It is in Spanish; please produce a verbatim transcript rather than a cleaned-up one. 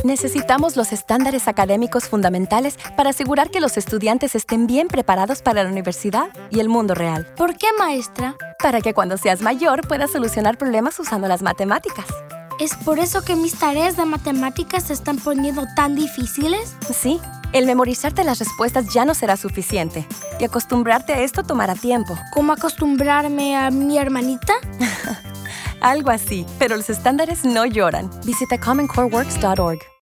Necesitamos los estándares académicos fundamentales para asegurar que los estudiantes estén bien preparados para la universidad y el mundo real. ¿Por qué, maestra? Para que cuando seas mayor puedas solucionar problemas usando las matemáticas. ¿Es por eso que mis tareas de matemáticas se están poniendo tan difíciles? Sí, el memorizarte las respuestas ya no será suficiente. Y acostumbrarte a esto tomará tiempo. ¿Cómo acostumbrarme a mi hermanita? Algo así, pero los estándares no lloran. Visita common core works punto org.